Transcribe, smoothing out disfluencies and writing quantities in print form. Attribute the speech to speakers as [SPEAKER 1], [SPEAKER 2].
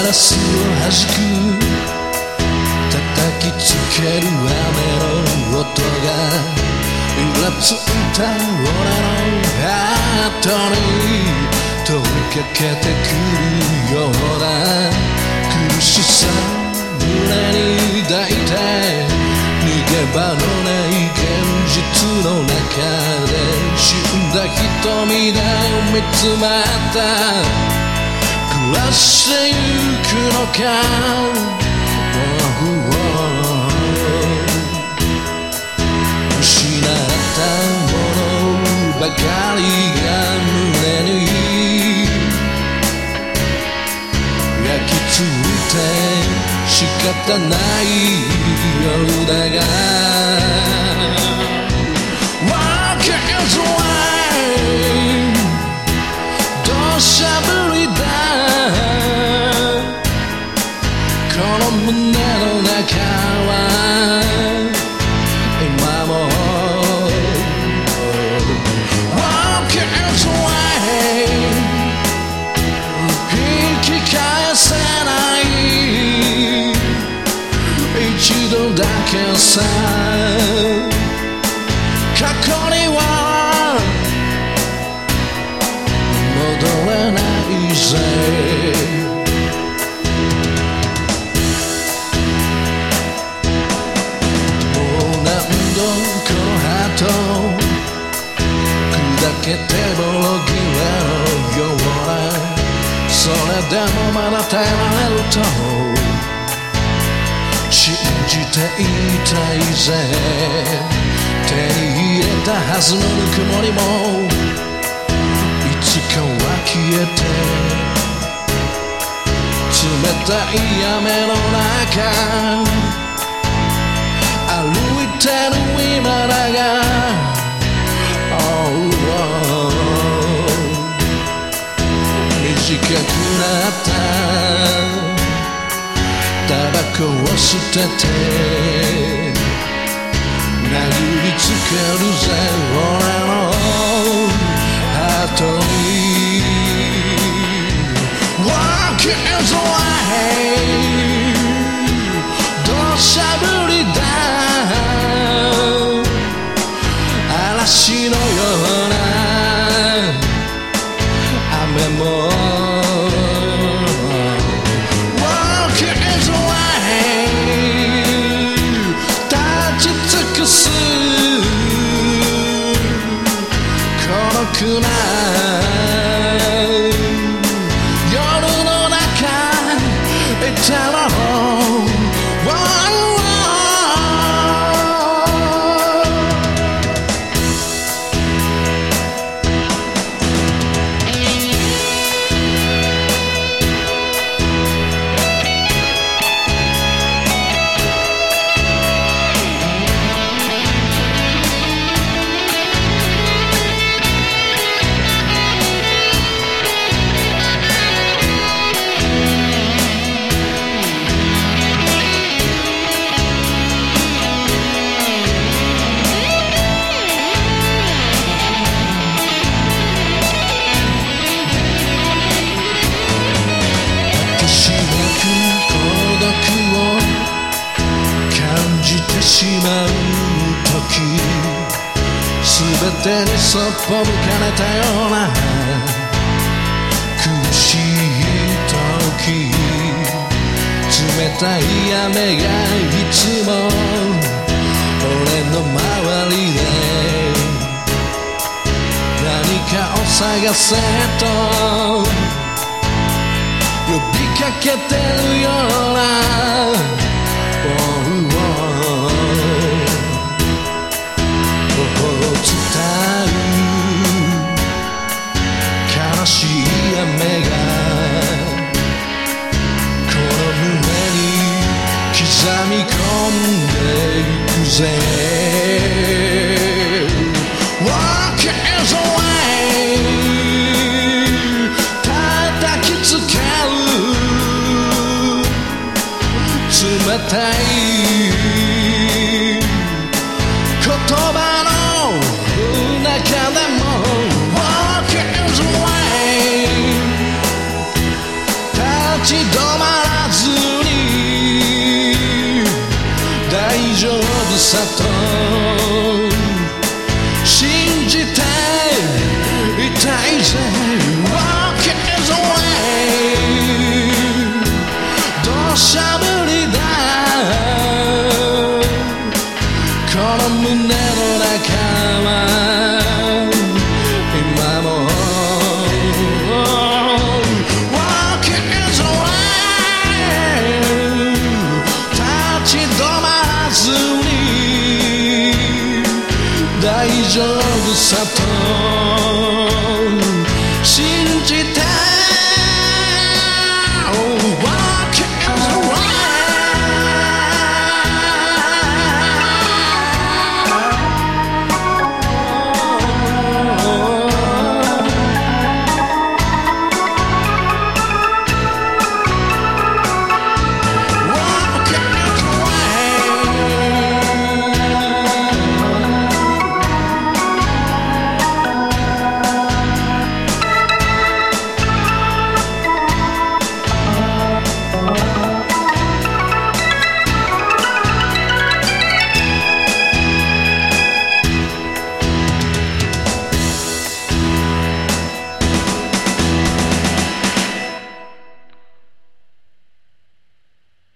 [SPEAKER 1] ラスを弾く叩きつける雨の音がイラついた俺のハートに問いかけてくるような苦しさ胸に抱いて逃げ場のない現実の中で死んだ瞳で見つめた暮らしてゆくのか失ったものばかりが胸に焼き付いて仕方ない夜だが Walk is away 土砂降りだこの胸の中は今も Walk is away 引き返せない一度だけさ過去には戻れないぜ砕けてボロ切れのようなそれでもまだ耐えられると信じていたいぜ手に入れたはずのぬくもりもいつかは消えて冷たい雨の中歩いてる今だが短くなったタバコを捨てて殴りつけるぜ俺のハートに Walk is away 土砂降りだ嵐のような雨も Walk is away 立ち尽くす孤独な夜の中いたらしまう時全てにそっぽ向かれたような苦しい時冷たい雨がいつも俺の周りで何かを探せと呼びかけてるような悲しい雨がこの胸に刻み込んでいくぜ Walk is away 叩きつける冷さと